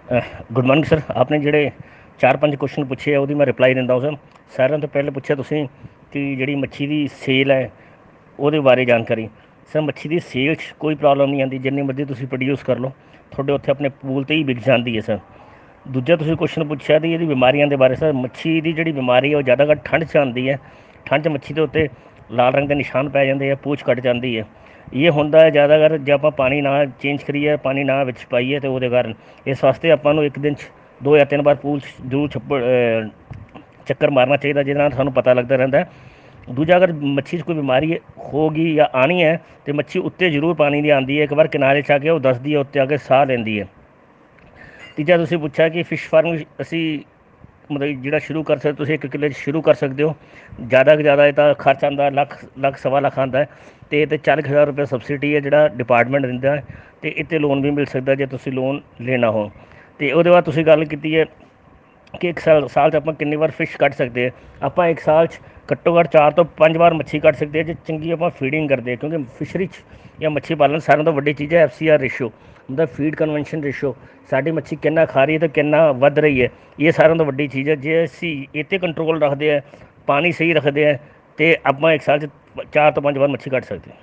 Good morning sir. आपने ਜਿਹੜੇ 4-5 question ਪੁੱਛੇ ਆ ਉਹਦੀ ਮੈਂ ਰਿਪਲਾਈ ਦਿੰਦਾ ਹਾਂ ਸਰ। ਸਾਰਿਆਂ ਤੋਂ ਪਹਿਲੇ ਪੁੱਛਿਆ ਤੁਸੀਂ ਕਿ ਜਿਹੜੀ ਮੱਛੀ ਦੀ ਸੇਲ ਹੈ ਉਹਦੇ ਬਾਰੇ ਜਾਣਕਾਰੀ। ਸਰ ਮੱਛੀ ਦੀ ਸੇਲ 'ਚ ਕੋਈ ਪ੍ਰੋਬਲਮ ਨਹੀਂ ਆਉਂਦੀ, ਜਿੰਨੀ ਮਰਜ਼ੀ ਤੁਸੀਂ ਪ੍ਰੋਡਿਊਸ ਕਰ ਲਓ, ਤੁਹਾਡੇ ਉੱਥੇ ਆਪਣੇ ਪੂਲ 'ਤੇ ਹੀ ਵਿਕ ਜਾਂਦੀ ਹੈ ਸਰ। ਦੂਜਾ ਤੁਸੀਂ ਕੁਐਸਚਨ ਪੁੱਛਿਆ ਦੀ ਇਹਦੀ ਬਿਮਾਰੀਆਂ ਦੇ ਬਾਰੇ। ਸਰ ਮੱਛੀ ਦੀ ਜਿਹੜੀ ਬਿਮਾਰੀ ਹੈ ਉਹ ਜ਼ਿਆਦਾਤਰ ਠੰਡ 'ਚ ਆਉਂਦੀ ਹੈ। ਠੰਡ 'ਚ ਮੱਛੀ ਦੇ ਉੱਤੇ ਲਾਲ ਰੰਗ ਦੇ ਨਿਸ਼ਾਨ ਪੈ ਜਾਂਦੇ ਆ, ਪੂਛ ਕੱਟ ਜਾਂਦੀ ਹੈ। ਇਹ ਹੁੰਦਾ ਹੈ ਜ਼ਿਆਦਾਤਰ ਜੇ ਆਪਾਂ ਪਾਣੀ ਨਾ ਚੇਂਜ ਕਰੀਏ, ਪਾਣੀ ਨਾ ਵਿੱਚ ਪਾਈਏ ਤਾਂ ਉਹਦੇ ਕਾਰਨ। ਇਸ ਵਾਸਤੇ ਆਪਾਂ ਨੂੰ ਇੱਕ ਦਿਨ 'ਚ 2 ਜਾਂ 3 ਵਾਰ ਪੂਲ 'ਚ ਜ਼ਰੂਰ ਚੱਕਰ ਮਾਰਨਾ ਚਾਹੀਦਾ, ਜਿਹਦੇ ਨਾਲ ਸਾਨੂੰ ਪਤਾ ਲੱਗਦਾ ਰਹਿੰਦਾ। ਦੂਜਾ, ਅਗਰ ਮੱਛੀ 'ਚ ਕੋਈ ਬਿਮਾਰੀ ਹੋ ਗਈ ਜਾਂ ਆਉਣੀ ਹੈ ਤਾਂ ਮੱਛੀ ਉੱਤੇ ਜ਼ਰੂਰ ਪਾਣੀ ਦੀ ਆਉਂਦੀ ਹੈ। ਇੱਕ ਵਾਰ ਕਿਨਾਰੇ 'ਚ ਆ ਕੇ ਉਹ ਦੱਸਦੀ ਹੈ, ਉੱਤੇ ਆ ਕੇ ਸਾਹ ਲੈਂਦੀ ਹੈ। ਤੀਜਾ ਤੁਸੀਂ ਪੁੱਛਿਆ ਕਿ ਫਿਸ਼ ਫਾਰਮ ਅਸੀਂ ਮਤਲਬ ਜਿਹੜਾ ਸ਼ੁਰੂ ਕਰ ਸਕਦੇ, ਤੁਸੀਂ 1 ਕਿੱਲੇ 'ਚ ਸ਼ੁਰੂ ਕਰ ਸਕਦੇ ਹੋ। ਜ਼ਿਆਦਾ ਤੋਂ ਜ਼ਿਆਦਾ ਇਹ ਤਾਂ ਖਰਚ ਆਉਂਦਾ ਲੱਖ ਸਵਾ ਲੱਖ ਆਉਂਦਾ ਅਤੇ ਇਹ 'ਤੇ 40,000 ਰੁਪਏ ਸਬਸਿਡੀ ਹੈ ਜਿਹੜਾ ਡਿਪਾਰਟਮੈਂਟ ਦਿੰਦਾ ਹੈ, ਅਤੇ ਇਹ 'ਤੇ ਲੋਨ ਵੀ ਮਿਲ ਸਕਦਾ ਜੇ ਤੁਸੀਂ ਲੋਨ ਲੈਣਾ ਹੋ। ਅਤੇ ਉਹਦੇ ਬਾਅਦ ਤੁਸੀਂ ਗੱਲ ਕੀਤੀ ਹੈ ਕਿ ਇੱਕ ਸਾਲ 'ਚ ਆਪਾਂ ਕਿੰਨੀ ਵਾਰ ਫਿਸ਼ ਕੱਢ ਸਕਦੇ ਹਾਂ। ਆਪਾਂ ਇੱਕ ਸਾਲ 'ਚ ਘੱਟੋ ਘੱਟ 4 ਤੋਂ 5 ਵਾਰ ਮੱਛੀ ਕੱਢ ਸਕਦੇ ਹਾਂ ਜੇ ਚੰਗੀ ਆਪਾਂ ਫੀਡਿੰਗ ਕਰਦੇ ਹਾਂ, ਕਿਉਂਕਿ ਫਿਸ਼ਰੀ 'ਚ ਜਾਂ ਮੱਛੀ ਪਾਲਣ ਸਾਰਿਆਂ ਤੋਂ ਵੱਡੀ ਚੀਜ਼ ਹੈ FCR ਰੇਸ਼ੋ, ਮਤਲਬ ਫੀਡ ਕਨਵੈਂਸ਼ਨ ਰੇਸ਼ੋ। ਸਾਡੀ ਮੱਛੀ ਕਿੰਨਾ ਖਾ ਰਹੀ ਹੈ ਅਤੇ ਕਿੰਨਾ ਵੱਧ ਰਹੀ ਹੈ, ਇਹ ਸਾਰਿਆਂ ਤੋਂ ਵੱਡੀ ਚੀਜ਼ ਹੈ। ਜੇ ਅਸੀਂ ਇਹ 'ਤੇ ਕੰਟਰੋਲ ਰੱਖਦੇ ਹਾਂ, ਪਾਣੀ ਸਹੀ ਰੱਖਦੇ ਹਾਂ, ਅਤੇ ਆਪਾਂ ਇੱਕ ਸਾਲ 'ਚ 4 ਤੋਂ 5 ਵਾਰ ਮੱਛੀ ਕੱਢ ਸਕਦੇ ਹਾਂ।